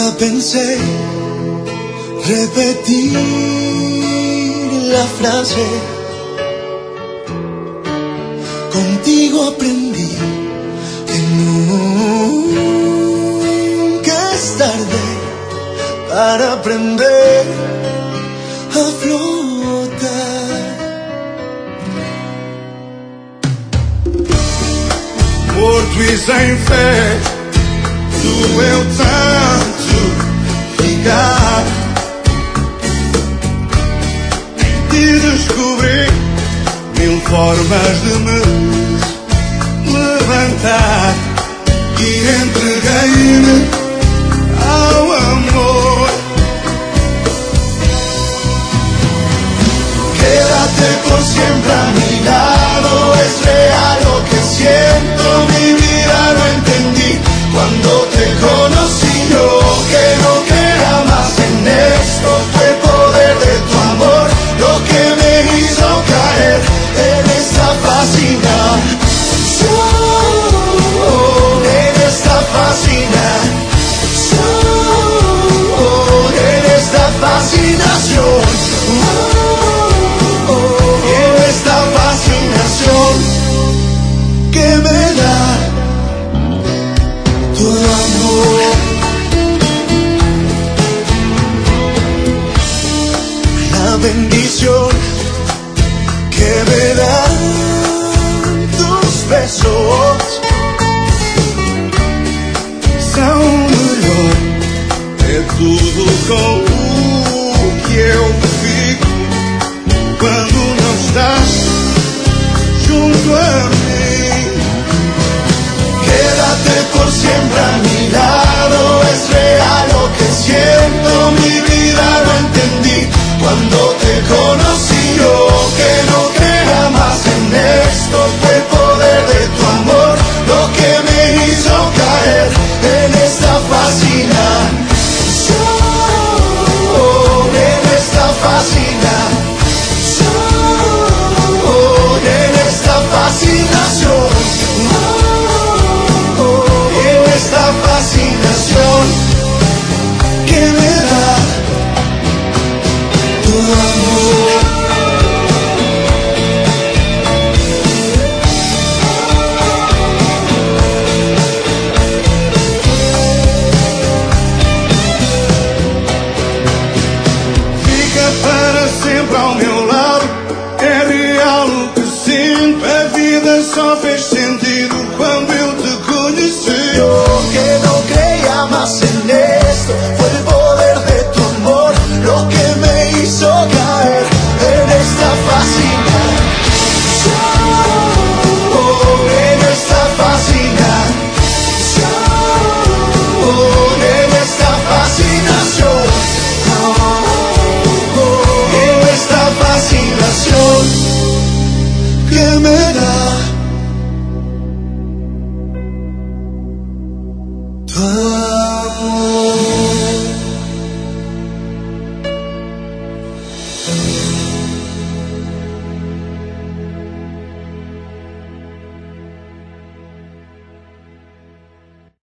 Nunca pensé repetir la frase. Contigo aprendí que nunca es tarde para aprender a flotar. Morto e sem fé, doeu tanto ficar e descobri mil formas de me levantar e entreguei-me ao amor. Quédate por siempre a mi lado, es real lo que siento, mi vida lo entendí cuando te conocí. Yo que no crea más en esto, fue el poder de tu amor lo que me hizo caer en esta fascinación, en esta fascinación, en esta fascinación, en esta fascinación que me da tu amor. La bendición que me dan tus besos são o melhor, é tudo com o que eu fico quando não estás junto a mim. Quédate por siempre a mi lado, es real lo que siento, mi vida lo entendí cuando te conocí. Yo que no crea más en esto, fue el poder de tu amor lo que me hizo caer en esta fascinación, en esta fascinación, en esta fascinación, en esta fascinación que me da tu amor. Fica para sempre ao meu lado, é real o que sinto, a vida só fez